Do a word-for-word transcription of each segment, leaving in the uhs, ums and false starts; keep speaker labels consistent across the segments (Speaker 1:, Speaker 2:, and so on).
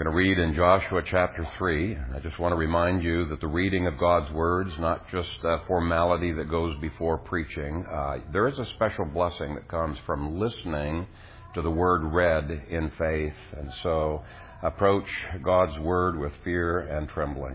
Speaker 1: We're going to read in Joshua chapter three. I just want to remind you that the reading of God's Word is not just a formality that goes before preaching. Uh, there is a special blessing that comes from listening to the Word read in faith. And so approach God's Word with fear and trembling.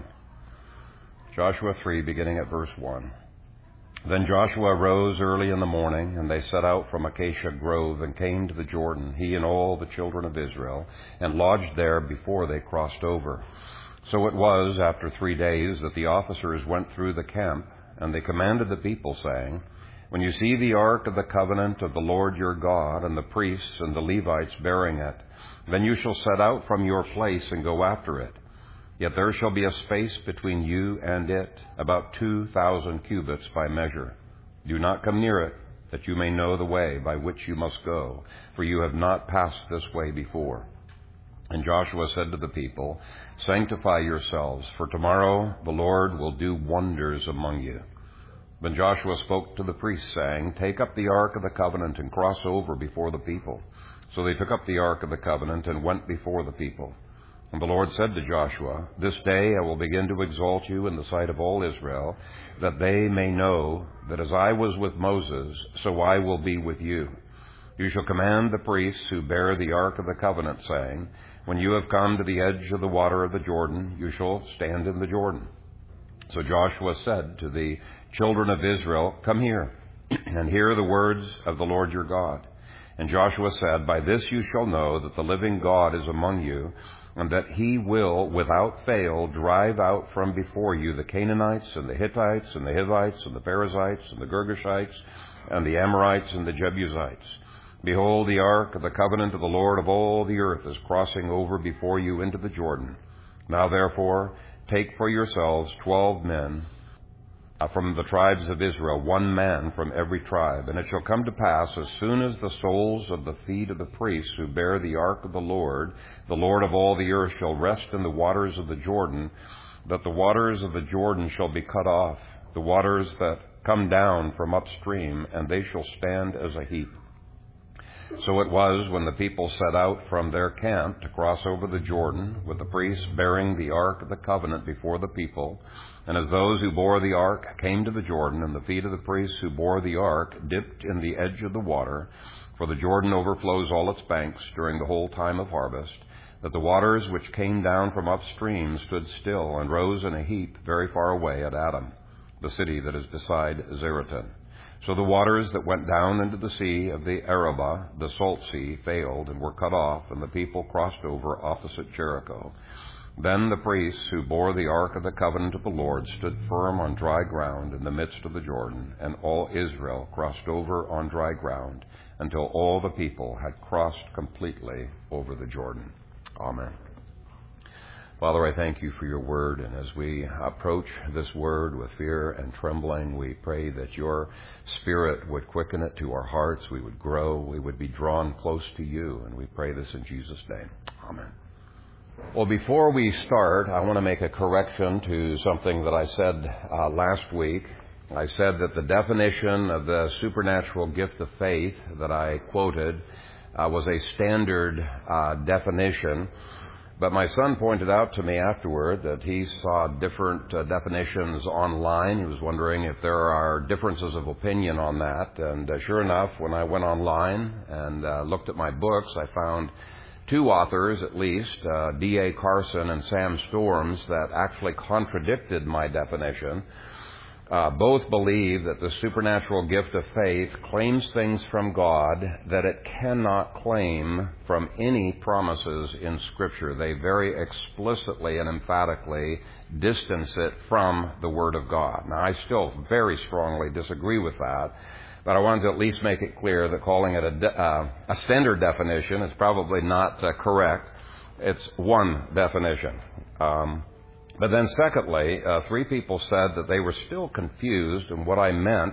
Speaker 1: Joshua three, beginning at verse one. Then Joshua rose early in the morning, and they set out from Acacia Grove and came to the Jordan, he and all the children of Israel, and lodged there before they crossed over. So it was, after three days, that the officers went through the camp, and they commanded the people, saying, When you see the ark of the covenant of the Lord your God, and the priests and the Levites bearing it, then you shall set out from your place and go after it. Yet there shall be a space between you and it, about two thousand cubits by measure. Do not come near it, that you may know the way by which you must go, for you have not passed this way before. And Joshua said to the people, Sanctify yourselves, for tomorrow the Lord will do wonders among you. Then Joshua spoke to the priests, saying, Take up the ark of the covenant and cross over before the people. So they took up the ark of the covenant and went before the people. And the Lord said to Joshua, This day I will begin to exalt you in the sight of all Israel, that they may know that as I was with Moses, so I will be with you. You shall command the priests who bear the ark of the covenant, saying, When you have come to the edge of the water of the Jordan, you shall stand in the Jordan. So Joshua said to the children of Israel, Come here, and hear the words of the Lord your God. And Joshua said, By this you shall know that the living God is among you, and that he will, without fail, drive out from before you the Canaanites, and the Hittites, and the Hivites, and the Perizzites, and the Girgashites, and the Amorites, and the Jebusites. Behold, the ark of the covenant of the Lord of all the earth is crossing over before you into the Jordan. Now therefore, take for yourselves twelve men from the tribes of Israel, one man from every tribe. And it shall come to pass, as soon as the soles of the feet of the priests who bear the ark of the Lord, the Lord of all the earth, shall rest in the waters of the Jordan, that the waters of the Jordan shall be cut off, the waters that come down from upstream, and they shall stand as a heap. So it was, when the people set out from their camp to cross over the Jordan, with the priests bearing the ark of the covenant before the people, and as those who bore the ark came to the Jordan, and the feet of the priests who bore the ark dipped in the edge of the water, for the Jordan overflows all its banks during the whole time of harvest, that the waters which came down from upstream stood still and rose in a heap very far away at Adam, the city that is beside Zaretan. So the waters that went down into the sea of the Arabah, the salt sea, failed and were cut off, and the people crossed over opposite Jericho. Then the priests who bore the ark of the covenant of the Lord stood firm on dry ground in the midst of the Jordan, and all Israel crossed over on dry ground until all the people had crossed completely over the Jordan. Amen. Father, I thank you for your word, and as we approach this word with fear and trembling, we pray that your Spirit would quicken it to our hearts, we would grow, we would be drawn close to you, and we pray this in Jesus' name. Amen. Well, before we start, I want to make a correction to something that I said uh, last week. I said that the definition of the supernatural gift of faith that I quoted uh, was a standard uh, definition. But my son pointed out to me afterward that he saw different uh, definitions online. He was wondering if there are differences of opinion on that. And uh, sure enough, when I went online and uh, looked at my books, I found two authors, at least, uh, D A Carson and Sam Storms, that actually contradicted my definition. Uh, both believe that the supernatural gift of faith claims things from God that it cannot claim from any promises in Scripture. They very explicitly and emphatically distance it from the Word of God. Now, I still very strongly disagree with that, but I wanted to at least make it clear that calling it a, de- uh, a standard definition is probably not uh, correct. It's one definition. Um, But then secondly, uh, three people said that they were still confused in what I meant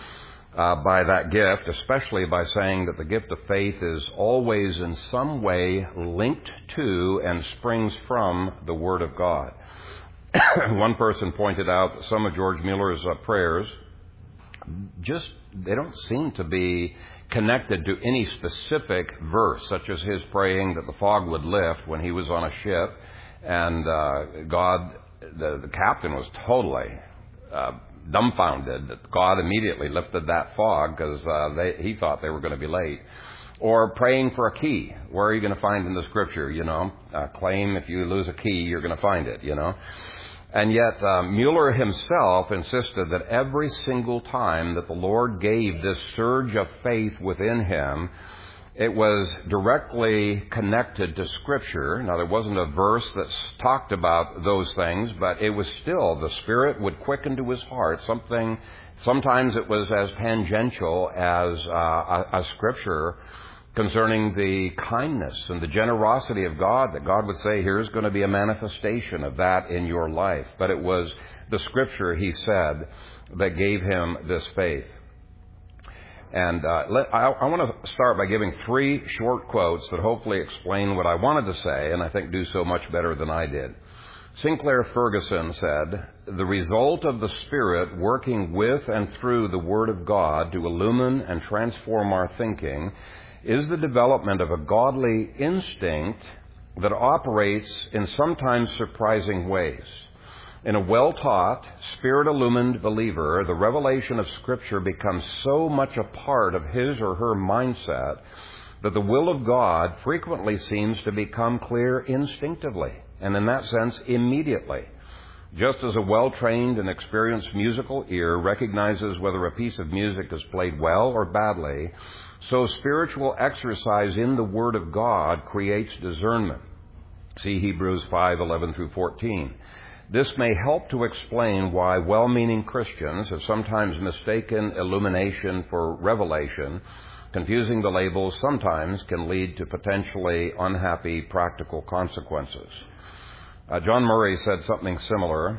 Speaker 1: uh, by that gift, especially by saying that the gift of faith is always in some way linked to and springs from the Word of God. One person pointed out that some of George Mueller's uh, prayers just, they don't seem to be connected to any specific verse, such as his praying that the fog would lift when he was on a ship. And uh, God, the, the captain was totally uh, dumbfounded that God immediately lifted that fog because uh, they, he thought they were going to be late. Or praying for a key. Where are you going to find in the Scripture, you know? Uh, claim if you lose a key, you're going to find it, you know? And yet, uh, Mueller himself insisted that every single time that the Lord gave this surge of faith within him, it was directly connected to Scripture. Now, there wasn't a verse that talked about those things, but it was still, the Spirit would quicken to his heart something. Sometimes it was as tangential as uh, a, a Scripture concerning the kindness and the generosity of God, that God would say, here's going to be a manifestation of that in your life. But it was the Scripture, he said, that gave him this faith. And uh, let, I, I want to start by giving three short quotes that hopefully explain what I wanted to say, and I think do so much better than I did. Sinclair Ferguson said, "The result of the Spirit working with and through the Word of God to illumine and transform our thinking is the development of a godly instinct that operates in sometimes surprising ways. In a well-taught, Spirit-illumined believer, the revelation of Scripture becomes so much a part of his or her mindset that the will of God frequently seems to become clear instinctively, and in that sense, immediately. Just as a well-trained and experienced musical ear recognizes whether a piece of music is played well or badly, so spiritual exercise in the Word of God creates discernment." See Hebrews five eleven through fourteen. This may help to explain why well-meaning Christians have sometimes mistaken illumination for revelation. Confusing the labels sometimes can lead to potentially unhappy practical consequences. Uh, John Murray said something similar.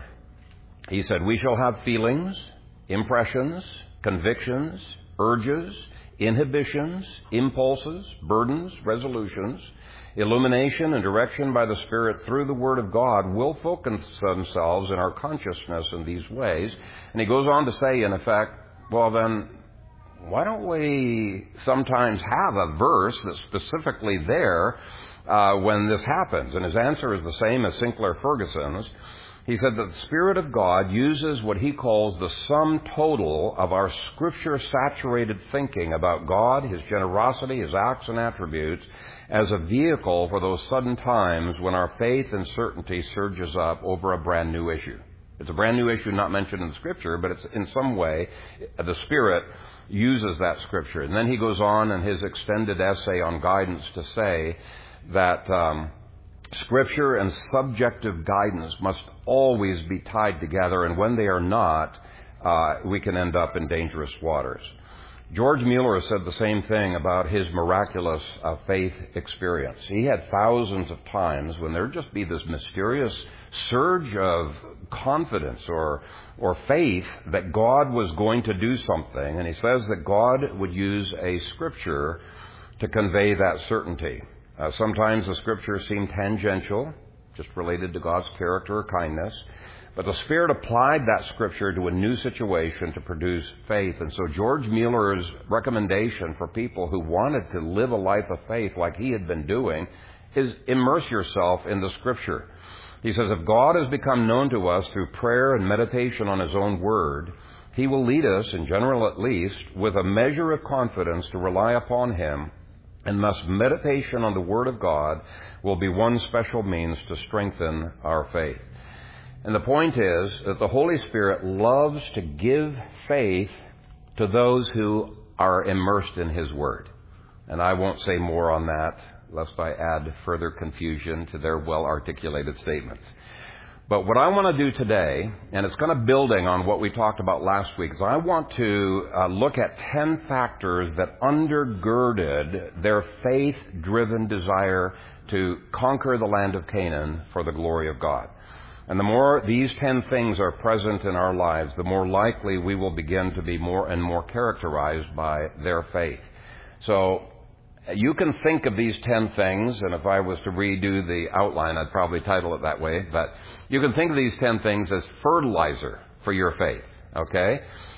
Speaker 1: He said, "We shall have feelings, impressions, convictions, urges, inhibitions, impulses, burdens, resolutions. Illumination and direction by the Spirit through the Word of God will focus themselves in our consciousness in these ways." And he goes on to say, in effect, well then, why don't we sometimes have a verse that's specifically there uh, when this happens? And his answer is the same as Sinclair Ferguson's. He said that the Spirit of God uses what he calls the sum total of our Scripture-saturated thinking about God, His generosity, His acts and attributes, as a vehicle for those sudden times when our faith and certainty surges up over a brand new issue. It's a brand new issue not mentioned in Scripture, but it's in some way the Spirit uses that Scripture. And then he goes on in his extended essay on guidance to say that um, Scripture and subjective guidance must always be tied together, and when they are not, uh, we can end up in dangerous waters. George Mueller said the same thing about his miraculous uh, faith experience. He had thousands of times when there'd just be this mysterious surge of confidence or or faith that God was going to do something, and he says that God would use a Scripture to convey that certainty. Uh, sometimes the Scriptures seem tangential, just related to God's character or kindness, but the Spirit applied that Scripture to a new situation to produce faith. And so George Mueller's recommendation for people who wanted to live a life of faith like he had been doing is immerse yourself in the Scripture. He says, if God has become known to us through prayer and meditation on His own Word, He will lead us, in general at least, with a measure of confidence to rely upon Him. And thus meditation on the Word of God will be one special means to strengthen our faith. And the point is that the Holy Spirit loves to give faith to those who are immersed in His Word. And I won't say more on that, lest I add further confusion to their well-articulated statements. But what I want to do today, and it's kind of building on what we talked about last week, is I want to uh, look at ten factors that undergirded their faith-driven desire to conquer the land of Canaan for the glory of God. And the more these ten things are present in our lives, the more likely we will begin to be more and more characterized by their faith. So you can think of these ten things, and if I was to redo the outline, I'd probably title it that way, but you can think of these ten things as fertilizer for your faith, okay?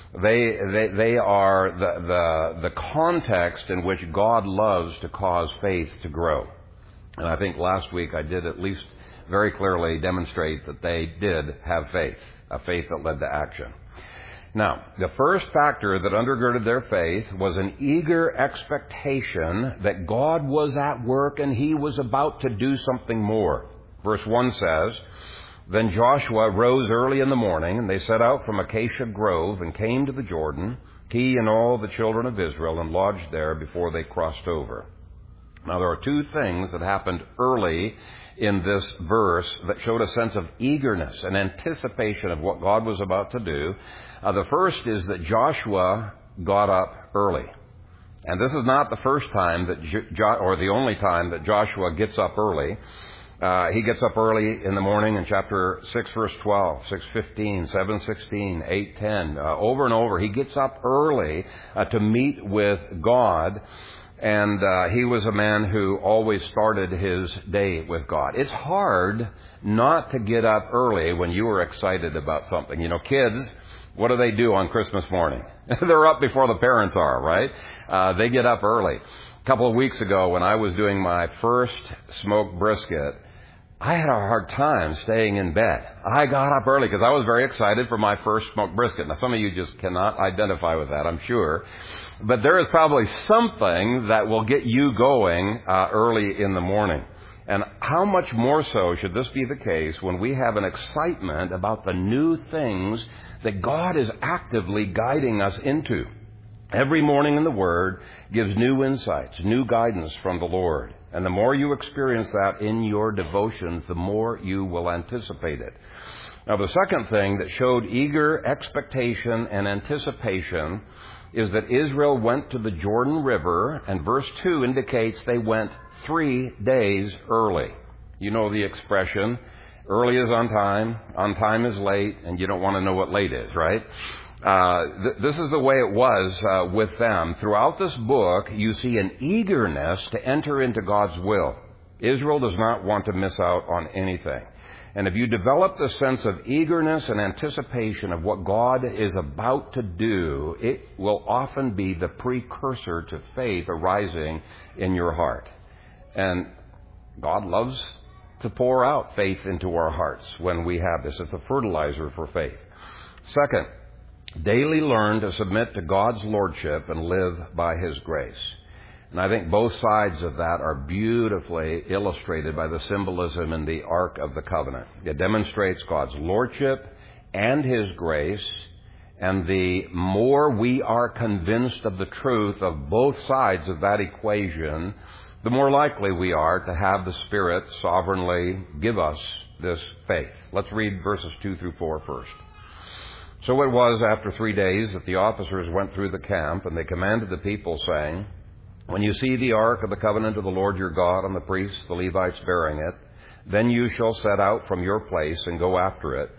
Speaker 1: They, they, they are the, the, the context in which God loves to cause faith to grow. And I think last week I did at least very clearly demonstrate that they did have faith, a faith that led to action. Now, the first factor that undergirded their faith was an eager expectation that God was at work and He was about to do something more. Verse one says, "Then Joshua rose early in the morning, and they set out from Acacia Grove and came to the Jordan, he and all the children of Israel, and lodged there before they crossed over." Now, there are two things that happened early in this verse that showed a sense of eagerness and anticipation of what God was about to do. Uh, the first is that Joshua got up early. And this is not the first time that, jo- or the only time that Joshua gets up early. Uh, he gets up early in the morning in chapter six, verse twelve, six fifteen, seven sixteen, eight ten. Uh, over and over, he gets up early uh, to meet with God. And uh, he was a man who always started his day with God. It's hard not to get up early when you are excited about something. You know, kids, what do they do on Christmas morning? They're up before the parents are, right? Uh, they get up early. A couple of weeks ago, when I was doing my first smoked brisket, I had a hard time staying in bed. I got up early because I was very excited for my first smoked brisket. Now, some of you just cannot identify with that, I'm sure. But there is probably something that will get you going uh, early in the morning. And how much more so should this be the case when we have an excitement about the new things that God is actively guiding us into? Every morning in the Word gives new insights, new guidance from the Lord. And the more you experience that in your devotions, the more you will anticipate it. Now, the second thing that showed eager expectation and anticipation is that Israel went to the Jordan River, and verse two indicates they went three days early. You know the expression, early is on time, on time is late, and you don't want to know what late is, right? Uh, th- this is the way it was uh, with them. Throughout this book, you see an eagerness to enter into God's will. Israel does not want to miss out on anything. And if you develop the sense of eagerness and anticipation of what God is about to do, it will often be the precursor to faith arising in your heart. And God loves to pour out faith into our hearts when we have this. It's a fertilizer for faith. Second, daily learn to submit to God's lordship and live by His grace. And I think both sides of that are beautifully illustrated by the symbolism in the Ark of the Covenant. It demonstrates God's lordship and His grace. And the more we are convinced of the truth of both sides of that equation, the more likely we are to have the Spirit sovereignly give us this faith. Let's read verses two through four first. So it was after three days that the officers went through the camp, and they commanded the people, saying, "When you see the ark of the covenant of the Lord your God and the priests, the Levites, bearing it, then you shall set out from your place and go after it.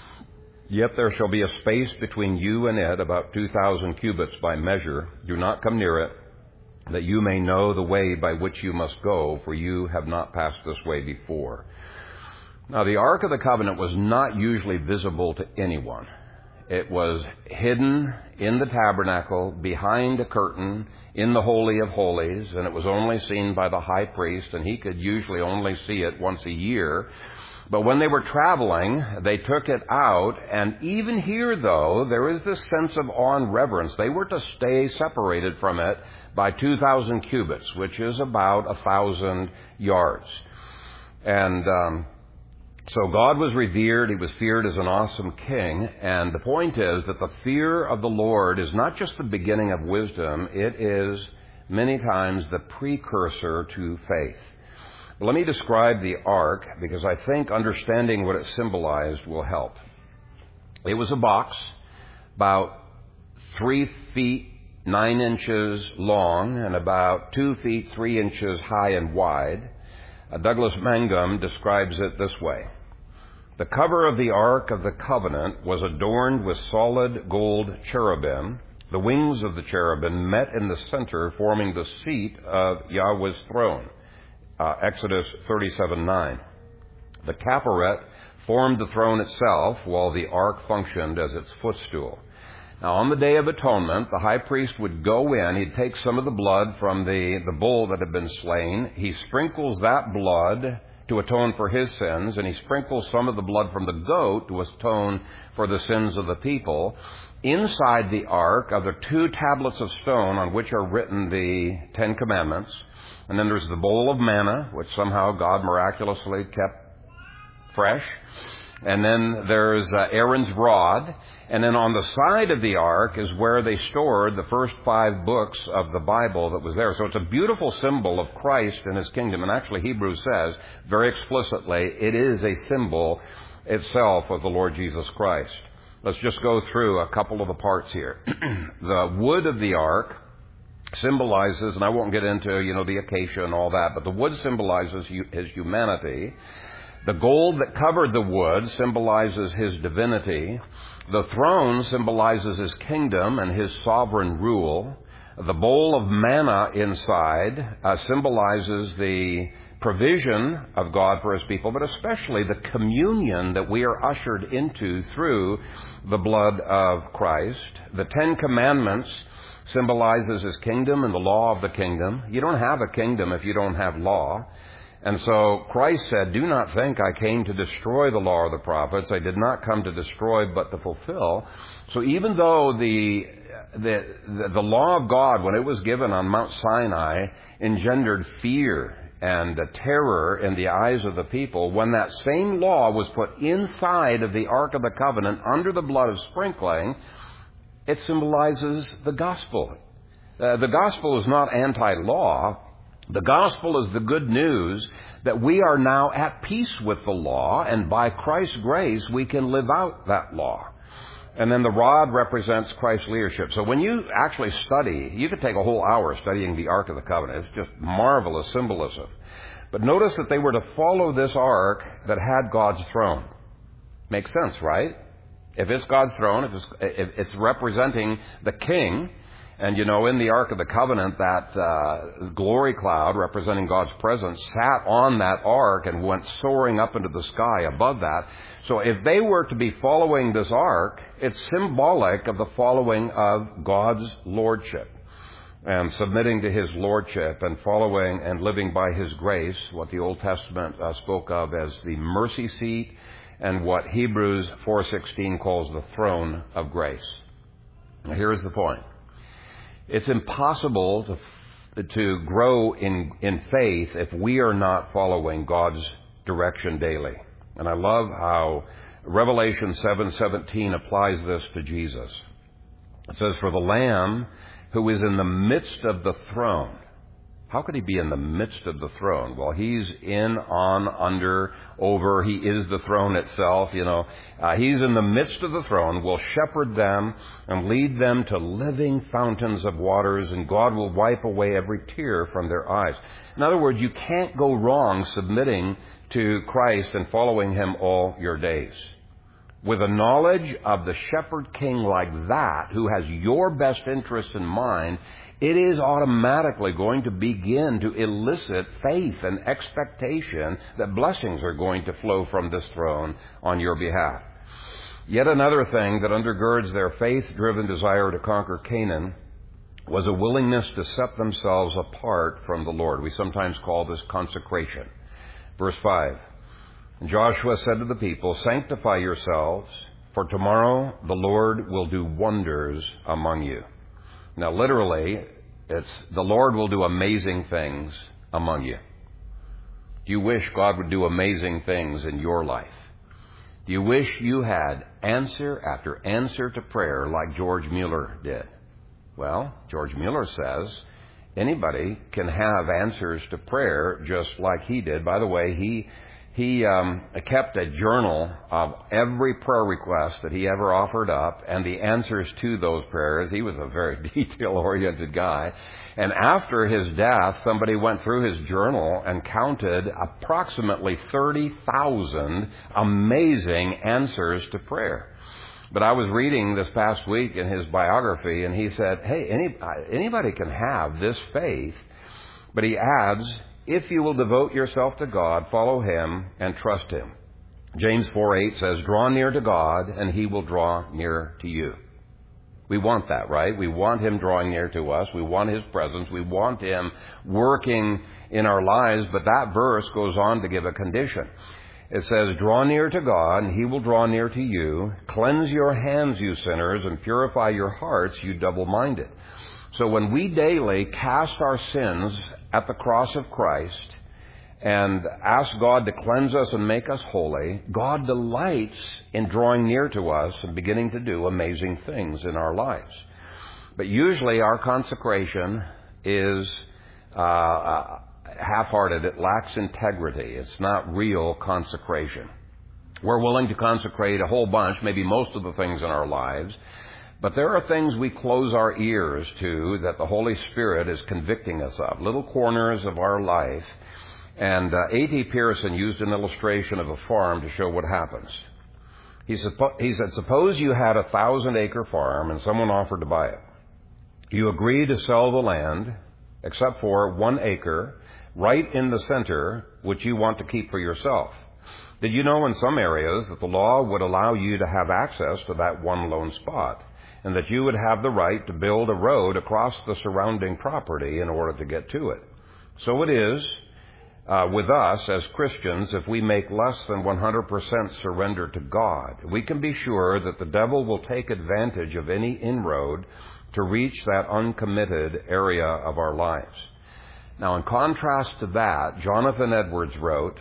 Speaker 1: Yet there shall be a space between you and it, about two thousand cubits by measure. Do not come near it, that you may know the way by which you must go, for you have not passed this way before." Now, the Ark of the Covenant was not usually visible to anyone. It was hidden in the tabernacle, behind a curtain, in the Holy of Holies, and it was only seen by the high priest, and he could usually only see it once a year. But when they were traveling, they took it out, and even here, though, there is this sense of awe and reverence. They were to stay separated from it by two thousand cubits, which is about one thousand yards. And um, so God was revered. He was feared as an awesome king. And the point is that the fear of the Lord is not just the beginning of wisdom. It is many times the precursor to faith. But let me describe the ark, because I think understanding what it symbolized will help. It was a box about three feet nine inches long and about two feet three inches high and wide. Uh, Douglas Mangum describes it this way. The cover of the Ark of the Covenant was adorned with solid gold cherubim. The wings of the cherubim met in the center, forming the seat of Yahweh's throne. Uh, Exodus thirty-seven nine. The capparet formed the throne itself, while the ark functioned as its footstool. Now, on the Day of Atonement, the high priest would go in. He'd take some of the blood from the, the bull that had been slain. He sprinkles that blood to atone for his sins, and he sprinkles some of the blood from the goat to atone for the sins of the people. Inside the ark are the two tablets of stone on which are written the Ten Commandments. And then there's the bowl of manna, which somehow God miraculously kept fresh. And then there's uh, Aaron's rod. And then on the side of the ark is where they stored the first five books of the Bible that was there. So it's a beautiful symbol of Christ and His kingdom. And actually Hebrews says very explicitly it is a symbol itself of the Lord Jesus Christ. Let's just go through a couple of the parts here. The wood of the ark symbolizes, and I won't get into, you know, the acacia and all that, but the wood symbolizes His humanity. The gold that covered the wood symbolizes His divinity. The throne symbolizes His kingdom and His sovereign rule. The bowl of manna inside uh, symbolizes the provision of God for His people, but especially the communion that we are ushered into through the blood of Christ. The Ten Commandments symbolizes His kingdom and the law of the kingdom. You don't have a kingdom if you don't have law. And so Christ said, "Do not think I came to destroy the law or the prophets. I did not come to destroy, but to fulfill." So even though the, the, the, the law of God, when it was given on Mount Sinai, engendered fear and uh, terror in the eyes of the people, when that same law was put inside of the Ark of the Covenant under the blood of sprinkling, it symbolizes the gospel. Uh, the gospel is not anti-law. The gospel is the good news that we are now at peace with the law, and by Christ's grace we can live out that law. And then the rod represents Christ's leadership. So when you actually study, you could take a whole hour studying the Ark of the Covenant. It's just marvelous symbolism. But notice that they were to follow this ark that had God's throne. Makes sense, right? If it's God's throne, if it's, if it's representing the king, and, you know, in the Ark of the Covenant, that uh, glory cloud representing God's presence sat on that ark and went soaring up into the sky above that. So if they were to be following this ark, it's symbolic of the following of God's lordship and submitting to His lordship and following and living by His grace, what the Old Testament uh, spoke of as the mercy seat and what Hebrews four sixteen calls the throne of grace. Now, here's the point. It's impossible to, to grow in, in faith if we are not following God's direction daily. And I love how Revelation seven seventeen applies this to Jesus. It says, "For the Lamb who is in the midst of the throne." How could He be in the midst of the throne? Well, He's in, on, under, over. He is the throne itself, you know. Uh, he's in the midst of the throne, will shepherd them and lead them to living fountains of waters, and God will wipe away every tear from their eyes. In other words, you can't go wrong submitting to Christ and following Him all your days. With a knowledge of the shepherd king like that, who has your best interest in mind, it is automatically going to begin to elicit faith and expectation that blessings are going to flow from this throne on your behalf. Yet another thing that undergirds their faith-driven desire to conquer Canaan was a willingness to set themselves apart from the Lord. We sometimes call this consecration. Verse five. Joshua said to the people, "Sanctify yourselves, for tomorrow the Lord will do wonders among you." Now, literally, it's the Lord will do amazing things among you. Do you wish God would do amazing things in your life? Do you wish you had answer after answer to prayer like George Mueller did? Well, George Mueller says anybody can have answers to prayer just like he did. By the way, he He um, kept a journal of every prayer request that he ever offered up and the answers to those prayers. He was a very detail-oriented guy. And after his death, somebody went through his journal and counted approximately thirty thousand amazing answers to prayer. But I was reading this past week in his biography, and he said, hey, any, anybody can have this faith. But he adds, if you will devote yourself to God, follow Him, and trust Him. James four eight says, draw near to God, and He will draw near to you. We want that, right? We want Him drawing near to us. We want His presence. We want Him working in our lives. But that verse goes on to give a condition. It says, draw near to God, and He will draw near to you. Cleanse your hands, you sinners, and purify your hearts, you double-minded. So when we daily cast our sins at the cross of Christ and ask God to cleanse us and make us holy, God delights in drawing near to us and beginning to do amazing things in our lives. But usually our consecration is uh, half-hearted. It lacks integrity. It's not real consecration. We're willing to consecrate a whole bunch, maybe most of the things in our lives, but there are things we close our ears to that the Holy Spirit is convicting us of, little corners of our life. And uh, A T Pearson used an illustration of a farm to show what happens. He, suppo- he said, suppose you had a thousand-acre farm and someone offered to buy it. You agree to sell the land, except for one acre, right in the center, which you want to keep for yourself. Did you know in some areas that the law would allow you to have access to that one lone spot, and that you would have the right to build a road across the surrounding property in order to get to it? So it is uh, with us as Christians. If we make less than one hundred percent surrender to God, we can be sure that the devil will take advantage of any inroad to reach that uncommitted area of our lives. Now, in contrast to that, Jonathan Edwards wrote,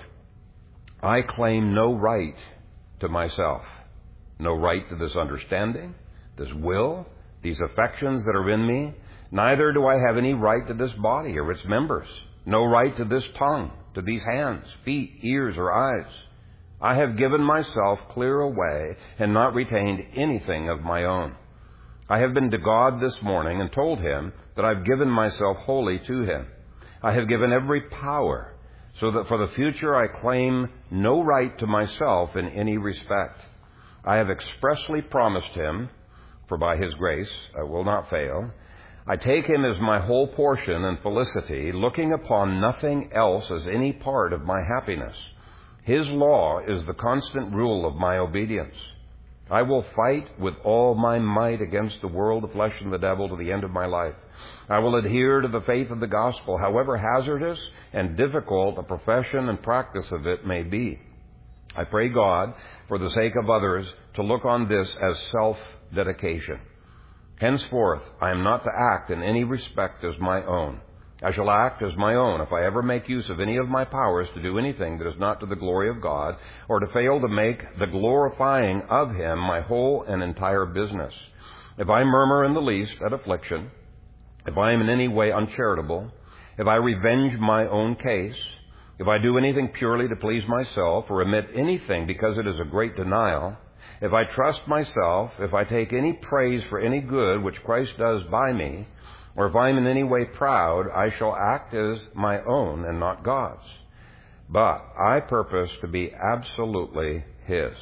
Speaker 1: I claim no right to myself, no right to this understanding, this will, these affections that are in me. Neither do I have any right to this body or its members, no right to this tongue, to these hands, feet, ears, or eyes. I have given myself clear away and not retained anything of my own. I have been to God this morning and told Him that I've given myself wholly to Him. I have given every power, so that for the future I claim no right to myself in any respect. I have expressly promised Him, for by His grace I will not fail. I take Him as my whole portion and felicity, looking upon nothing else as any part of my happiness. His law is the constant rule of my obedience. I will fight with all my might against the world, the flesh, and the devil to the end of my life. I will adhere to the faith of the gospel, however hazardous and difficult the profession and practice of it may be. I pray God, for the sake of others, to look on this as self-dedication. Henceforth, I am not to act in any respect as my own. I shall act as my own if I ever make use of any of my powers to do anything that is not to the glory of God, or to fail to make the glorifying of Him my whole and entire business. If I murmur in the least at affliction, if I am in any way uncharitable, if I revenge my own case, if I do anything purely to please myself, or omit anything because it is a great denial, if I trust myself, if I take any praise for any good which Christ does by me, or if I am in any way proud, I shall act as my own and not God's. But I purpose to be absolutely His.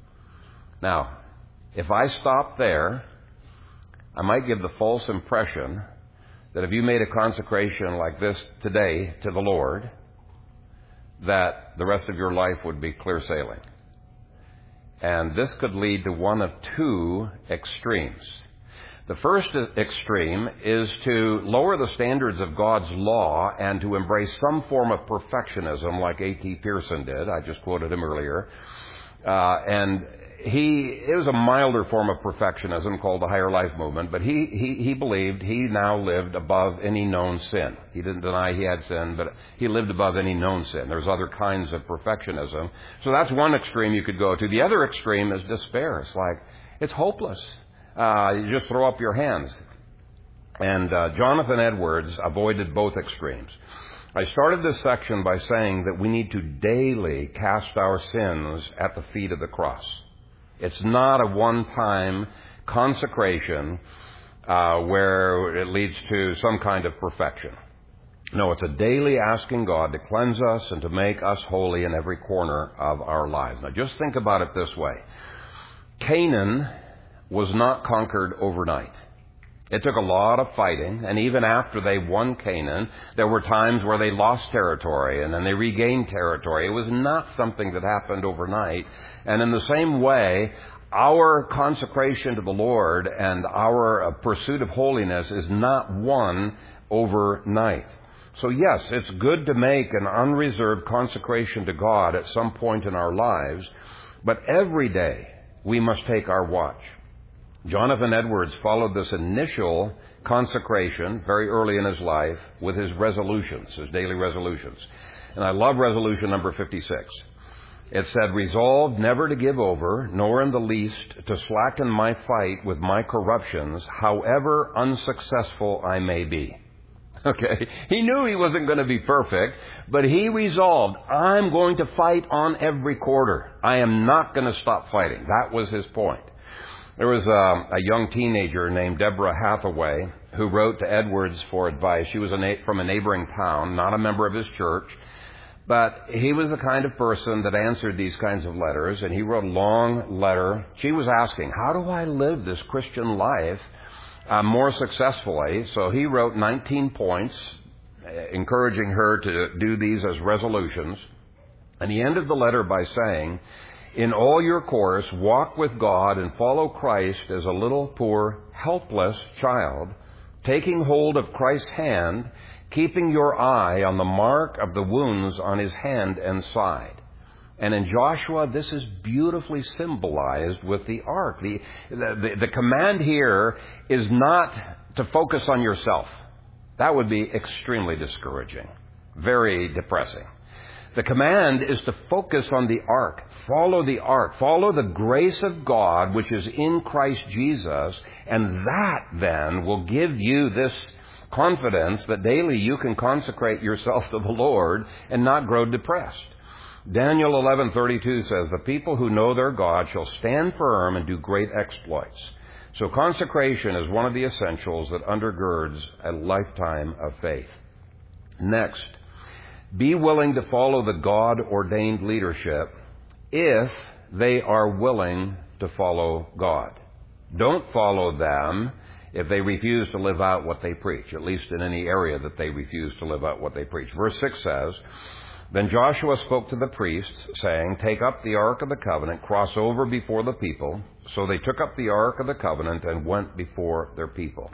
Speaker 1: Now, if I stop there, I might give the false impression that if you made a consecration like this today to the Lord, that the rest of your life would be clear sailing. And this could lead to one of two extremes. The first extreme is to lower the standards of God's law and to embrace some form of perfectionism like A T Pearson did. I just quoted him earlier. Uh, and he, it was a milder form of perfectionism called the Higher Life Movement, but he, he, he believed he now lived above any known sin. He didn't deny he had sin, but he lived above any known sin. There's other kinds of perfectionism. So that's one extreme you could go to. The other extreme is despair. It's like, it's hopeless. Uh, you just throw up your hands. And uh, Jonathan Edwards avoided both extremes. I started this section by saying that we need to daily cast our sins at the feet of the cross. It's not a one-time consecration uh, where it leads to some kind of perfection. No, it's a daily asking God to cleanse us and to make us holy in every corner of our lives. Now, just think about it this way. Canaan was not conquered overnight. It took a lot of fighting, and even after they won Canaan, there were times where they lost territory and then they regained territory. It was not something that happened overnight. And in the same way, our consecration to the Lord and our pursuit of holiness is not won overnight. So yes, it's good to make an unreserved consecration to God at some point in our lives, but every day we must take our watch. Jonathan Edwards followed this initial consecration very early in his life with his resolutions, his daily resolutions. And I love resolution number fifty-six. It said, "Resolved never to give over, nor in the least to slacken my fight with my corruptions, however unsuccessful I may be." Okay, he knew he wasn't going to be perfect, but he resolved, I'm going to fight on every quarter. I am not going to stop fighting. That was his point. There was a, a young teenager named Deborah Hathaway who wrote to Edwards for advice. She was a na- from a neighboring town, not a member of his church, but he was the kind of person that answered these kinds of letters, and he wrote a long letter. She was asking, how do I live this Christian life uh, more successfully? So he wrote nineteen points, uh, encouraging her to do these as resolutions. And he ended the letter by saying, "In all your course, walk with God and follow Christ as a little, poor, helpless child, taking hold of Christ's hand, keeping your eye on the mark of the wounds on his hand and side." And in Joshua, this is beautifully symbolized with the ark. The, the, the command here is not to focus on yourself. That would be extremely discouraging, very depressing. The command is to focus on the ark. Follow the ark. Follow the grace of God, which is in Christ Jesus. And that then will give you this confidence that daily you can consecrate yourself to the Lord and not grow depressed. Daniel eleven thirty-two says, "The people who know their God shall stand firm and do great exploits." So consecration is one of the essentials that undergirds a lifetime of faith. Next, be willing to follow the God-ordained leadership if they are willing to follow God. Don't follow them if they refuse to live out what they preach, at least in any area that they refuse to live out what they preach. Verse six says, "Then Joshua spoke to the priests, saying, 'Take up the ark of the covenant, cross over before the people.' So they took up the ark of the covenant and went before their people."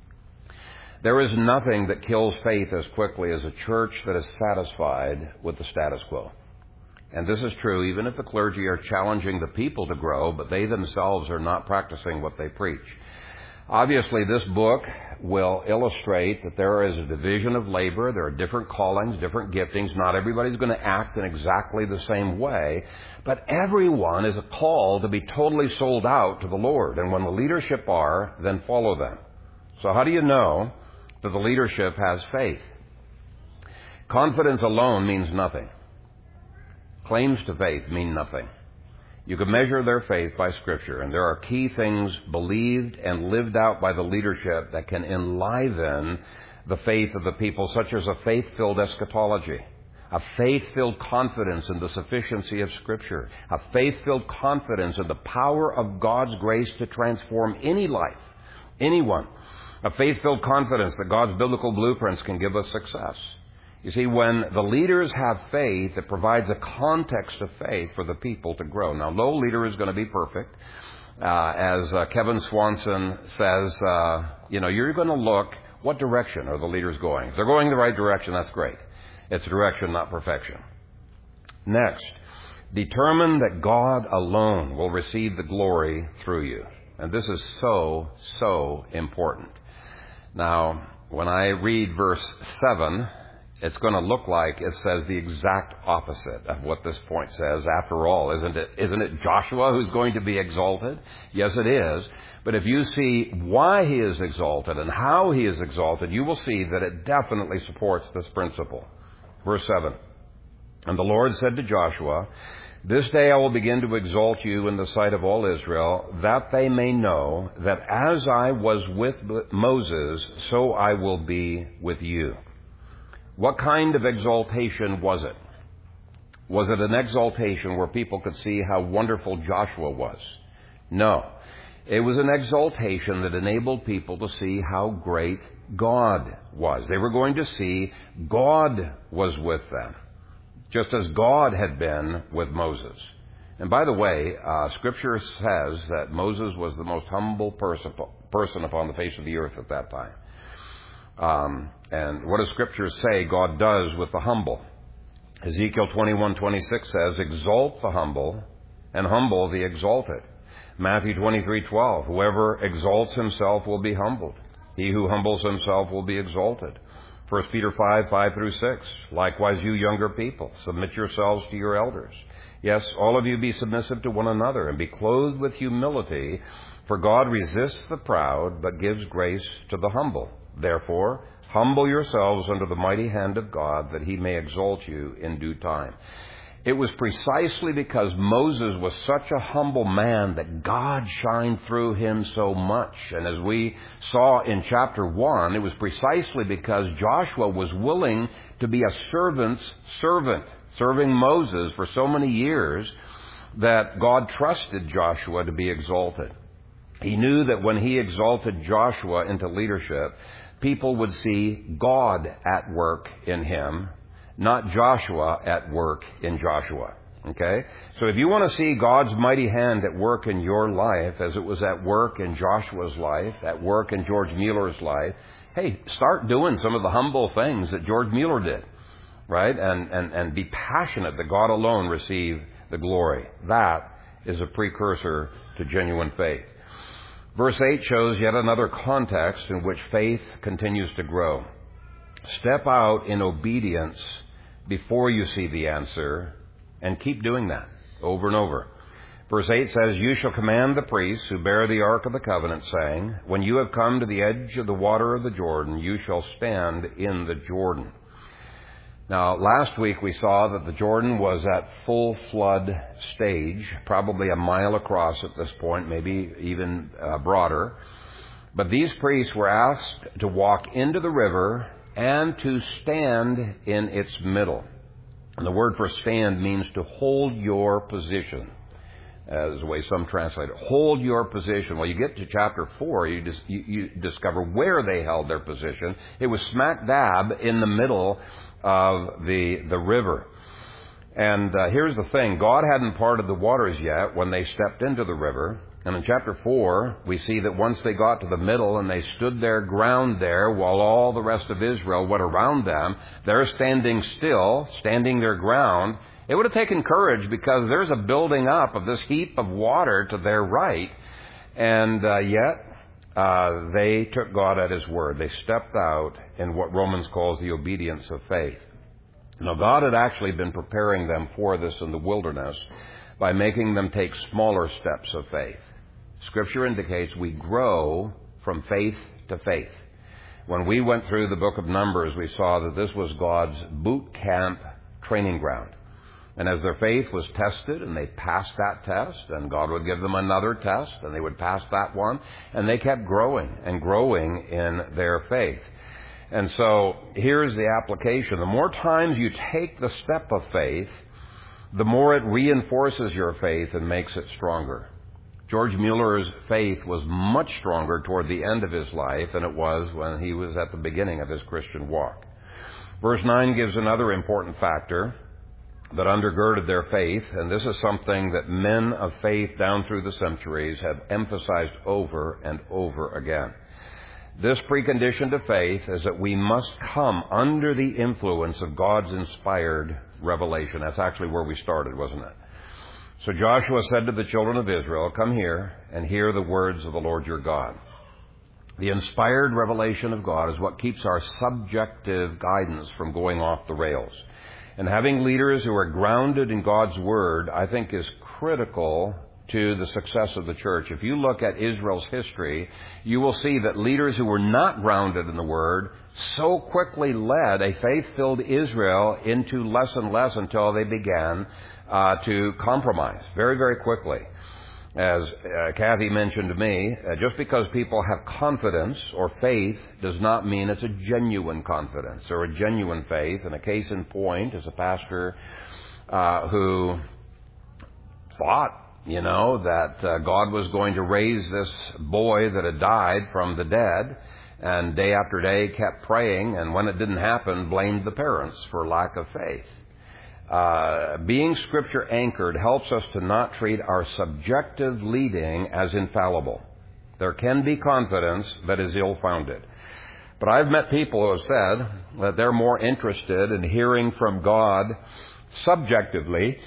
Speaker 1: There is nothing that kills faith as quickly as a church that is satisfied with the status quo. And this is true even if the clergy are challenging the people to grow, but they themselves are not practicing what they preach. Obviously, this book will illustrate that there is a division of labor. There are different callings, different giftings. Not everybody's going to act in exactly the same way, but everyone is called to be totally sold out to the Lord. And when the leadership are, then follow them. So how do you know that the leadership has faith? Confidence alone means nothing. Claims to faith mean nothing. You can measure their faith by Scripture, and there are key things believed and lived out by the leadership that can enliven the faith of the people, such as a faith-filled eschatology, a faith-filled confidence in the sufficiency of Scripture, a faith-filled confidence in the power of God's grace to transform any life, anyone, a faith-filled confidence that God's biblical blueprints can give us success. You see, when the leaders have faith, it provides a context of faith for the people to grow. Now, no leader is going to be perfect. Uh, as uh, Kevin Swanson says, uh, you know, you're going to look, what direction are the leaders going? If they're going the right direction, that's great. It's direction, not perfection. Next, determine that God alone will receive the glory through you. And this is so, so important. Now, when I read verse seven, it's going to look like it says the exact opposite of what this point says. After all, isn't it, isn't it Joshua who's going to be exalted? Yes, it is. But if you see why he is exalted and how he is exalted, you will see that it definitely supports this principle. Verse seven, "And the Lord said to Joshua, 'This day I will begin to exalt you in the sight of all Israel, that they may know that as I was with Moses, so I will be with you.'" What kind of exaltation was it? Was it an exaltation where people could see how wonderful Joshua was? No. It was an exaltation that enabled people to see how great God was. They were going to see God was with them, just as God had been with Moses. And by the way, uh, Scripture says that Moses was the most humble person, person upon the face of the earth at that time. Um, and what does Scripture say God does with the humble? Ezekiel twenty-one twenty-six says, exalt the humble and humble the exalted. Matthew twenty-three twelve, whoever exalts himself will be humbled. He who humbles himself will be exalted. First Peter five five through six, likewise you younger people, submit yourselves to your elders. Yes, all of you be submissive to one another and be clothed with humility, for God resists the proud but gives grace to the humble. Therefore, humble yourselves under the mighty hand of God, that he may exalt you in due time. It was precisely because Moses was such a humble man that God shined through him so much. And as we saw in chapter one, it was precisely because Joshua was willing to be a servant's servant, serving Moses for so many years, that God trusted Joshua to be exalted. He knew that when he exalted Joshua into leadership, people would see God at work in him, not Joshua at work in Joshua. Okay? So if you want to see God's mighty hand at work in your life, as it was at work in Joshua's life, at work in George Mueller's life, hey, start doing some of the humble things that George Mueller did, right? And, and, and be passionate that God alone receive the glory. That is a precursor to genuine faith. Verse eight shows yet another context in which faith continues to grow. Step out in obedience before you see the answer, and keep doing that over and over. Verse eight says, you shall command the priests who bear the ark of the covenant, saying, when you have come to the edge of the water of the Jordan, you shall stand in the Jordan. Now, last week we saw that the Jordan was at full flood stage, probably a mile across at this point, maybe even uh, broader. But these priests were asked to walk into the river and to stand in its middle. And the word for stand means to hold your position, as the way some translate it. Hold your position. Well, you get to chapter four, you, dis- you, you discover where they held their position. It was smack dab in the middle of the the river. And uh, here's the thing. God hadn't parted the waters yet when they stepped into the river. And in chapter four, we see that once they got to the middle and they stood their ground there while all the rest of Israel went around them, they're standing still, standing their ground. It would have taken courage, because there's a building up of this heap of water to their right. And uh, yet, uh, they took God at His word. They stepped out in what Romans calls the obedience of faith. Now, God had actually been preparing them for this in the wilderness by making them take smaller steps of faith. Scripture indicates we grow from faith to faith. When we went through the book of Numbers, we saw that this was God's boot camp training ground. And as their faith was tested and they passed that test, and God would give them another test and they would pass that one, and they kept growing and growing in their faith. And so here's the application. The more times you take the step of faith, the more it reinforces your faith and makes it stronger. George Mueller's faith was much stronger toward the end of his life than it was when he was at the beginning of his Christian walk. Verse nine gives another important factor that undergirded their faith, and this is something that men of faith down through the centuries have emphasized over and over again. This precondition to faith is that we must come under the influence of God's inspired revelation. That's actually where we started, wasn't it? So Joshua said to the children of Israel, come here and hear the words of the Lord your God. The inspired revelation of God is what keeps our subjective guidance from going off the rails. And having leaders who are grounded in God's Word, I think, is critical to the success of the church. If you look at Israel's history, you will see that leaders who were not grounded in the Word so quickly led a faith-filled Israel into less and less until they began uh, to compromise very, very quickly. As uh, Kathy mentioned to me, uh, just because people have confidence or faith does not mean it's a genuine confidence or a genuine faith. And a case in point is a pastor uh, who thought You know, that uh, God was going to raise this boy that had died from the dead, and day after day kept praying, and when it didn't happen, blamed the parents for lack of faith. Uh, being Scripture anchored helps us to not treat our subjective leading as infallible. There can be confidence that is ill-founded. But I've met people who have said that they're more interested in hearing from God subjectively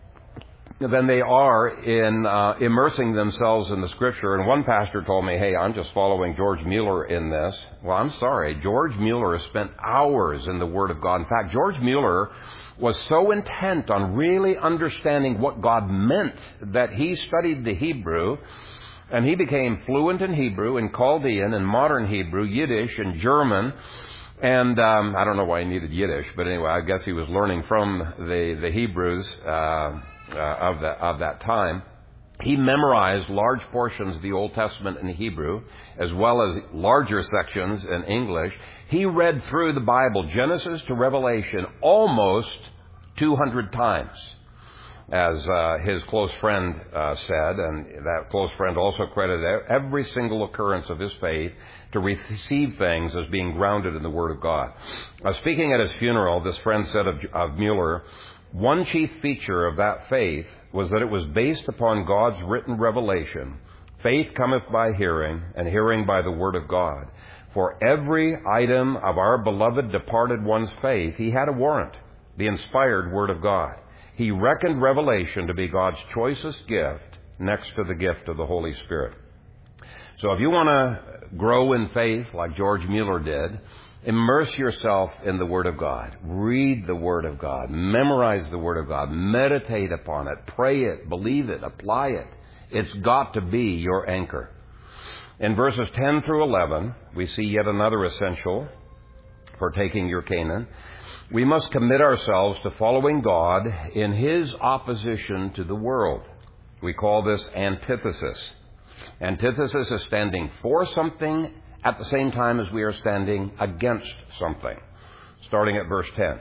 Speaker 1: than they are in uh, immersing themselves in the Scripture. And one pastor told me, hey, I'm just following George Mueller in this. Well, I'm sorry. George Mueller has spent hours in the Word of God. In fact, George Mueller was so intent on really understanding what God meant that he studied the Hebrew, and he became fluent in Hebrew, in Chaldean, in modern Hebrew, Yiddish, and German. And um, I don't know why he needed Yiddish, but anyway, I guess he was learning from the, the Hebrews uh, uh, of, the, of that time. He memorized large portions of the Old Testament in Hebrew, as well as larger sections in English. He read through the Bible, Genesis to Revelation, almost two hundred times, as uh, his close friend uh, said, and that close friend also credited every single occurrence of his faith to receive things as being grounded in the Word of God. Uh, speaking at his funeral, this friend said of, of Mueller, one chief feature of that faith was that it was based upon God's written revelation. Faith cometh by hearing, and hearing by the Word of God. For every item of our beloved departed one's faith, he had a warrant, the inspired Word of God. He reckoned revelation to be God's choicest gift next to the gift of the Holy Spirit. So if you want to grow in faith like George Mueller did, immerse yourself in the Word of God. Read the Word of God. Memorize the Word of God. Meditate upon it. Pray it. Believe it. Apply it. It's got to be your anchor. In verses ten through eleven, we see yet another essential for taking your Canaan. We must commit ourselves to following God in His opposition to the world. We call this antithesis. Antithesis is standing for something at the same time as we are standing against something. Starting at verse ten.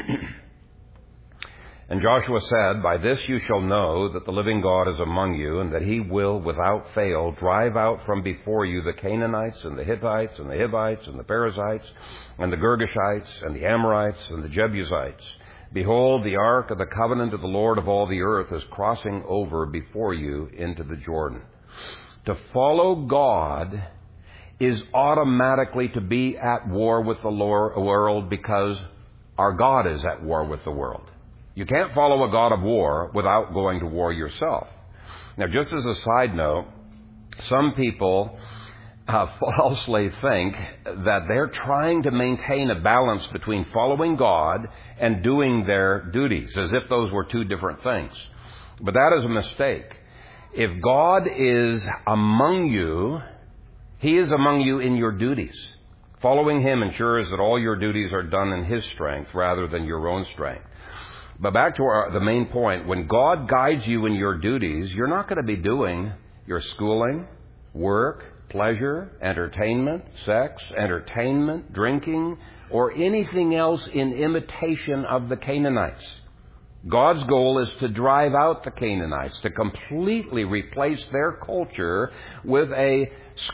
Speaker 1: And Joshua said, by this you shall know that the living God is among you, and that He will without fail drive out from before you the Canaanites and the Hittites and the Hivites and the Perizzites and the Girgashites and the Amorites and the Jebusites. Behold, the ark of the covenant of the Lord of all the earth is crossing over before you into the Jordan. To follow God is automatically to be at war with the world, because our God is at war with the world. You can't follow a God of war without going to war yourself. Now, just as a side note, some people uh, falsely think that they're trying to maintain a balance between following God and doing their duties, as if those were two different things. But that is a mistake. If God is among you, He is among you in your duties. Following Him ensures that all your duties are done in His strength rather than your own strength. But back to our, the main point, when God guides you in your duties, you're not going to be doing your schooling, work, pleasure, entertainment, sex, entertainment, drinking, or anything else in imitation of the Canaanites. God's goal is to drive out the Canaanites, to completely replace their culture with a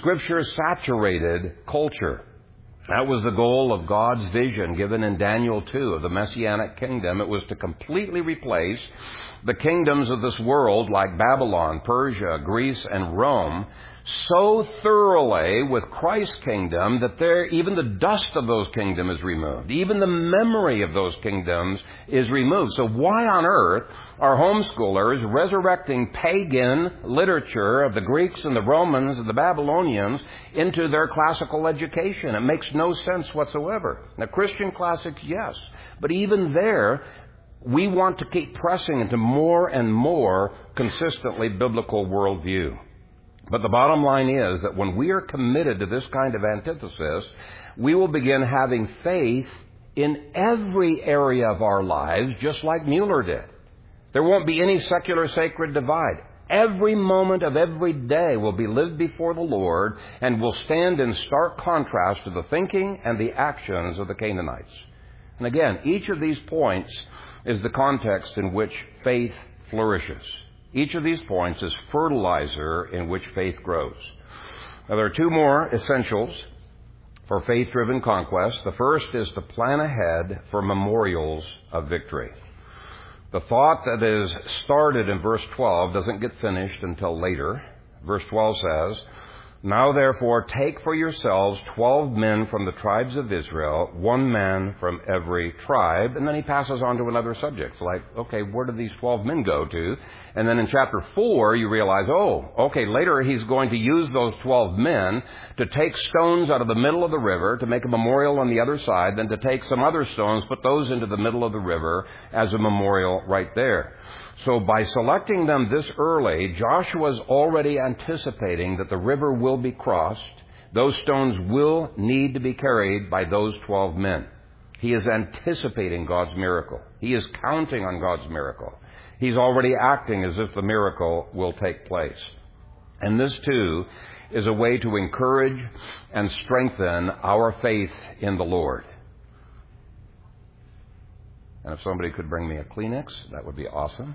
Speaker 1: Scripture-saturated culture. That was the goal of God's vision given in Daniel two of the Messianic kingdom. It was to completely replace the kingdoms of this world like Babylon, Persia, Greece, and Rome so thoroughly with Christ's kingdom that there, even the dust of those kingdoms is removed. Even the memory of those kingdoms is removed. So why on earth are homeschoolers resurrecting pagan literature of the Greeks and the Romans and the Babylonians into their classical education? It makes no sense whatsoever. Now, Christian classics, yes. But even there, we want to keep pressing into more and more consistently biblical worldview. But the bottom line is that when we are committed to this kind of antithesis, we will begin having faith in every area of our lives, just like Mueller did. There won't be any secular sacred divide. Every moment of every day will be lived before the Lord and will stand in stark contrast to the thinking and the actions of the Canaanites. And again, each of these points is the context in which faith flourishes. Each of these points is fertilizer in which faith grows. Now, there are two more essentials for faith-driven conquest. The first is to plan ahead for memorials of victory. The thought that is started in verse twelve doesn't get finished until later. Verse twelve says, "Now therefore take for yourselves twelve men from the tribes of Israel, one man from every tribe." And then he passes on to another subject. It's like, okay, where did these twelve men go to? And then in chapter four, you realize, oh, okay, later he's going to use those twelve men to take stones out of the middle of the river to make a memorial on the other side, then to take some other stones, put those into the middle of the river as a memorial right there. So by selecting them this early, Joshua's already anticipating that the river will be crossed. Those stones will need to be carried by those twelve men. He is anticipating God's miracle. He is counting on God's miracle. He's already acting as if the miracle will take place. And this, too, is a way to encourage and strengthen our faith in the Lord. And if somebody could bring me a Kleenex, that would be awesome.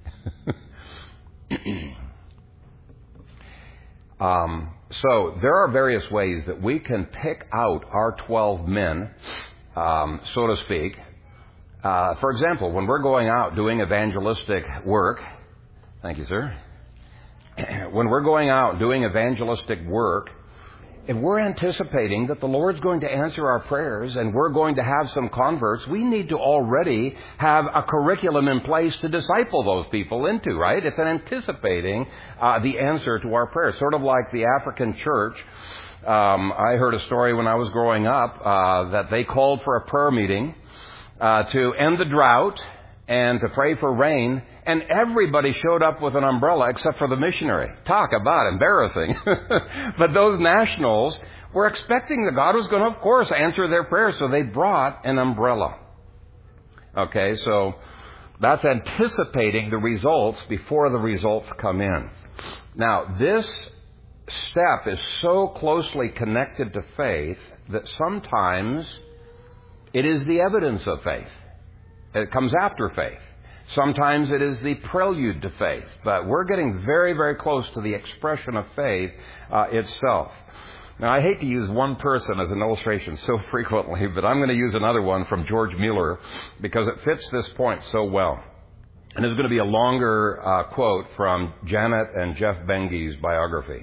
Speaker 1: um, so there are various ways that we can pick out our twelve men, um, so to speak. Uh, for example, when we're going out doing evangelistic work, thank you, sir. When we're going out doing evangelistic work, if we're anticipating that the Lord's going to answer our prayers and we're going to have some converts, we need to already have a curriculum in place to disciple those people into, right? It's an anticipating uh, the answer to our prayers, sort of like the African church. Um, I heard a story when I was growing up uh, that they called for a prayer meeting uh, to end the drought and to pray for rain, and everybody showed up with an umbrella except for the missionary. Talk about embarrassing. But those nationals were expecting that God was going to, of course, answer their prayers, so they brought an umbrella. Okay, so that's anticipating the results before the results come in. Now, this step is so closely connected to faith that sometimes it is the evidence of faith. It comes after faith. Sometimes it is the prelude to faith. But we're getting very, very close to the expression of faith uh, itself. Now, I hate to use one person as an illustration so frequently, but I'm going to use another one from George Mueller because it fits this point so well. And it's going to be a longer uh, quote from Janet and Jeff Benge's biography.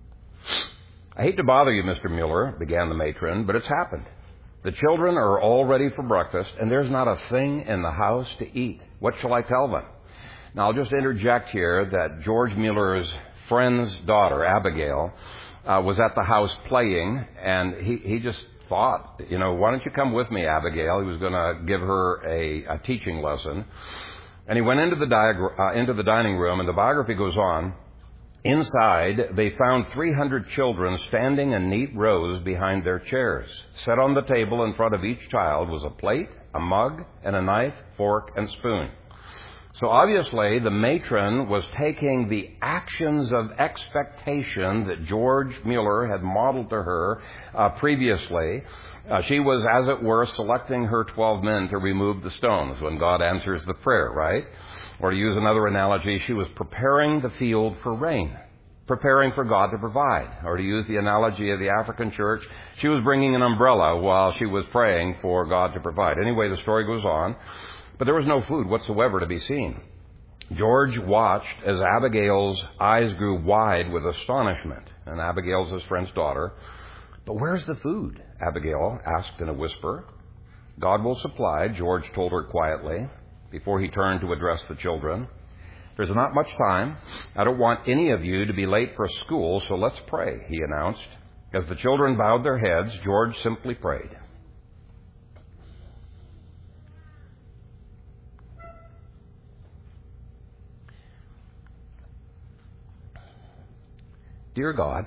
Speaker 1: "I hate to bother you, Mister Mueller," began the matron, "but it's happened. The children are all ready for breakfast, and there's not a thing in the house to eat. What shall I tell them?" Now, I'll just interject here that George Mueller's friend's daughter, Abigail, uh, was at the house playing, and he, he just thought, you know, why don't you come with me, Abigail? He was going to give her a, a teaching lesson. And he went into the, diag- uh, into the dining room, and the biography goes on. Inside, they found three hundred children standing in neat rows behind their chairs. Set on the table in front of each child was a plate, a mug, and a knife, fork, and spoon. So obviously, the matron was taking the actions of expectation that George Mueller had modeled to her uh, previously. Uh, she was, as it were, selecting her twelve men to remove the stones when God answers the prayer, right? Or to use another analogy, she was preparing the field for rain, preparing for God to provide. Or to use the analogy of the African church, she was bringing an umbrella while she was praying for God to provide. Anyway, the story goes on, but there was no food whatsoever to be seen. George watched as Abigail's eyes grew wide with astonishment, and Abigail's his friend's daughter. "But where's the food?" Abigail asked in a whisper. "God will supply," George told her quietly, before he turned to address the children. "There's not much time. I don't want any of you to be late for school, so let's pray," he announced. As the children bowed their heads, George simply prayed. "Dear God,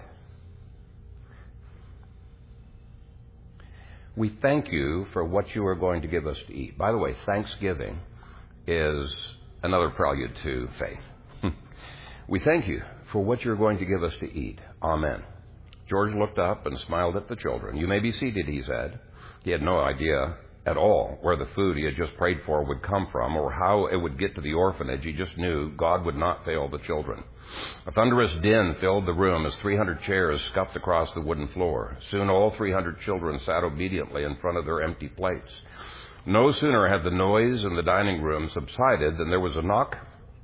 Speaker 1: we thank you for what you are going to give us to eat." By the way, Thanksgiving is another prelude to faith. "We thank you for what you're going to give us to eat. Amen." George looked up and smiled at the children. "You may be seated," he said. He had no idea at all where the food he had just prayed for would come from or how it would get to the orphanage. He just knew God would not fail the children. A thunderous din filled the room as three hundred chairs scuffed across the wooden floor. Soon all three hundred children sat obediently in front of their empty plates. No sooner had the noise in the dining room subsided than there was a knock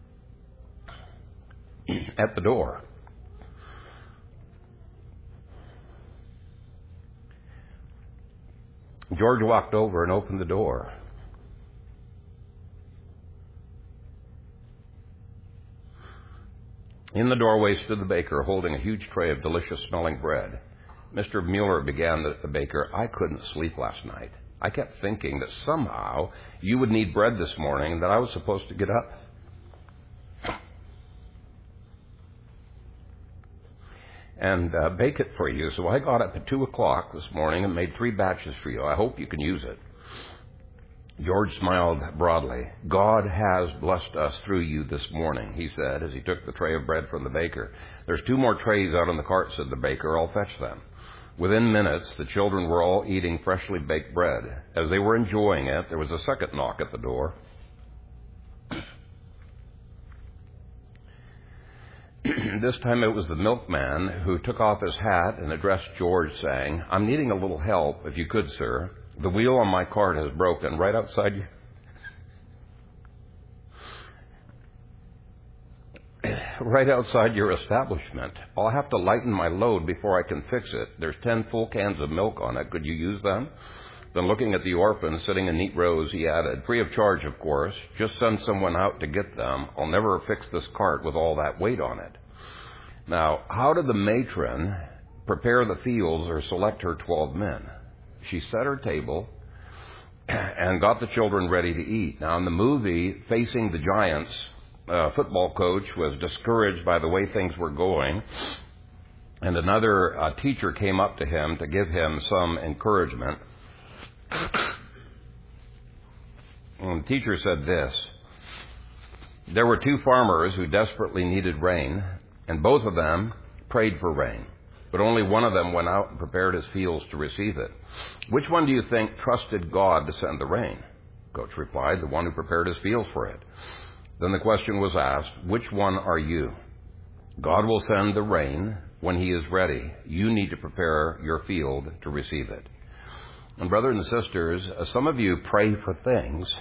Speaker 1: at the door. George walked over and opened the door. In the doorway stood the baker, holding a huge tray of delicious-smelling bread. Mister Mueller began, the, the baker, I couldn't sleep last night. I kept thinking that somehow you would need bread this morning and that I was supposed to get up and uh, bake it for you. So I got up at two o'clock this morning and made three batches for you. I hope you can use it. George smiled broadly. God has blessed us through you this morning, he said as he took the tray of bread from the baker. There's two more trays out on the cart, said the baker. I'll fetch them. Within minutes, the children were all eating freshly baked bread. As they were enjoying it, there was a second knock at the door. This time it was the milkman who took off his hat and addressed George, saying, I'm needing a little help, if you could, sir. The wheel on my cart has broken right outside you. Right outside your establishment. I'll have to lighten my load before I can fix it. There's ten full cans of milk on it. Could you use them? Then looking at the orphans sitting in neat rows, he added, free of charge, of course. Just send someone out to get them. I'll never fix this cart with all that weight on it. Now, how did the matron prepare the fields or select her twelve men? She set her table and got the children ready to eat. Now, in the movie, Facing the Giants, uh, football coach was discouraged by the way things were going, and another uh, teacher came up to him to give him some encouragement. And the teacher said this, there were two farmers who desperately needed rain, and both of them prayed for rain. But only one of them went out and prepared his fields to receive it. Which one do you think trusted God to send the rain? Coach replied, the one who prepared his fields for it. Then the question was asked, which one are you? God will send the rain when he is ready. You need to prepare your field to receive it. And brothers and sisters, some of you pray for things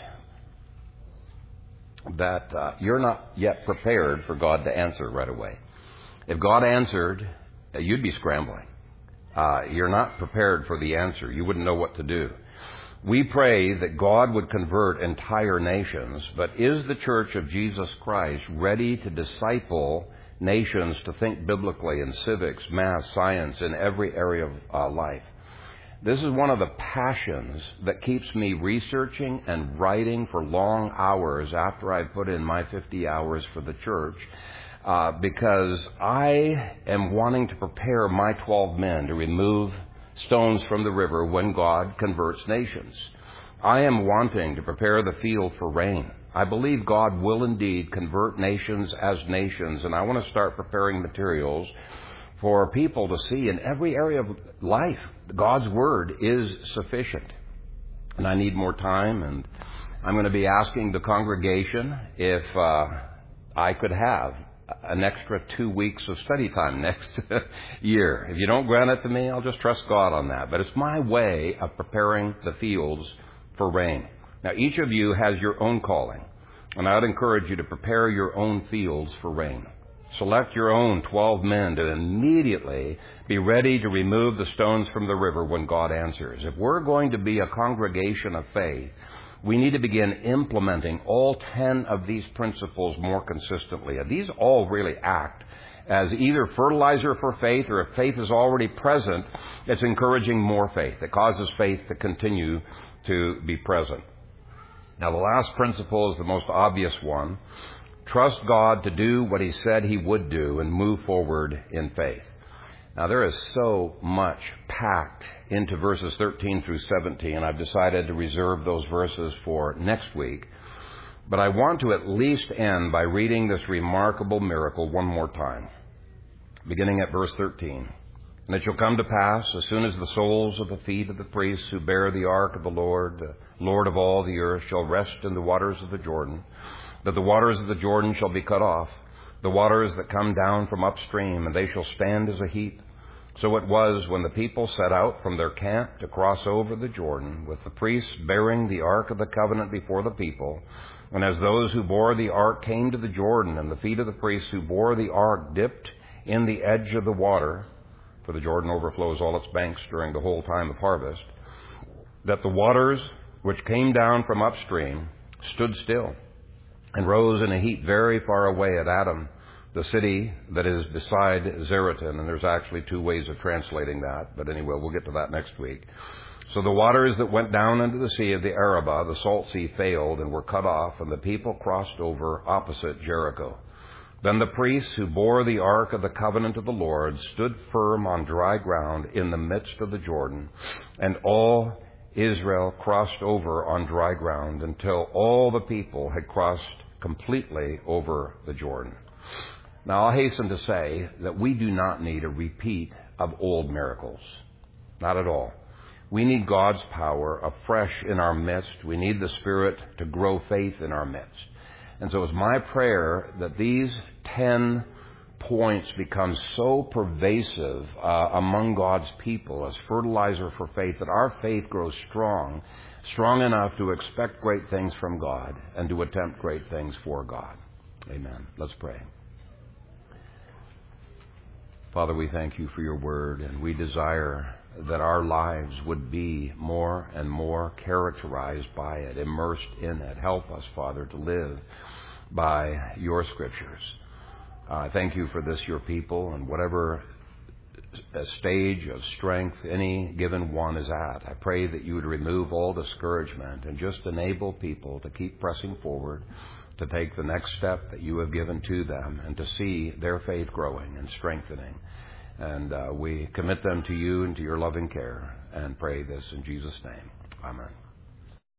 Speaker 1: that uh, you're not yet prepared for God to answer right away. If God answered, you'd be scrambling. Uh, you're not prepared for the answer. You wouldn't know what to do. We pray that God would convert entire nations, but is the Church of Jesus Christ ready to disciple nations to think biblically in civics, math, science, in every area of uh, life? This is one of the passions that keeps me researching and writing for long hours after I've put in my fifty hours for the church. Uh, because I am wanting to prepare my twelve men to remove stones from the river when God converts nations. I am wanting to prepare the field for rain. I believe God will indeed convert nations as nations, and I want to start preparing materials for people to see in every area of life. God's Word is sufficient. And I need more time, and I'm going to be asking the congregation if uh, I could have an extra two weeks of study time next year. If you don't grant it to me, I'll just trust God on that. But it's my way of preparing the fields for rain. Now, each of you has your own calling, and I'd encourage you to prepare your own fields for rain. Select your own twelve men to immediately be ready to remove the stones from the river when God answers. If we're going to be a congregation of faith, we need to begin implementing all ten of these principles more consistently. And these all really act as either fertilizer for faith, or if faith is already present, it's encouraging more faith. It causes faith to continue to be present. Now, the last principle is the most obvious one. Trust God to do what he said he would do and move forward in faith. Now, there is so much packed into verses thirteen through seventeen. I've decided to reserve those verses for next week. But I want to at least end by reading this remarkable miracle one more time. Beginning at verse thirteen. And it shall come to pass, as soon as the soles of the feet of the priests who bear the ark of the Lord, the Lord of all the earth, shall rest in the waters of the Jordan, that the waters of the Jordan shall be cut off, the waters that come down from upstream, and they shall stand as a heap. So it was when the people set out from their camp to cross over the Jordan, with the priests bearing the ark of the covenant before the people. And as those who bore the ark came to the Jordan, and the feet of the priests who bore the ark dipped in the edge of the water, for the Jordan overflows all its banks during the whole time of harvest, that the waters which came down from upstream stood still, and rose in a heap very far away at Adam, the city that is beside Zeratan. And there's actually two ways of translating that, but anyway, we'll get to that next week. So the waters that went down into the sea of the Arabah, the salt sea, failed and were cut off, and the people crossed over opposite Jericho. Then the priests who bore the ark of the covenant of the Lord stood firm on dry ground in the midst of the Jordan, and all Israel crossed over on dry ground until all the people had crossed completely over the Jordan. Now, I'll hasten to say that we do not need a repeat of old miracles. Not at all. We need God's power afresh in our midst. We need the Spirit to grow faith in our midst. And so it's my prayer that these ten points become so pervasive uh, among God's people as fertilizer for faith, that our faith grows strong, strong enough to expect great things from God and to attempt great things for God. Amen. Let's pray. Father, we thank you for your word, and we desire that our lives would be more and more characterized by it, immersed in it. Help us, Father, to live by your scriptures. I uh, thank you for this, your people, and whatever stage of strength any given one is at. I pray that you would remove all discouragement and just enable people to keep pressing forward, to take the next step that you have given to them, and to see their faith growing and strengthening. And uh, we commit them to you and to your loving care, and pray this in Jesus' name. Amen.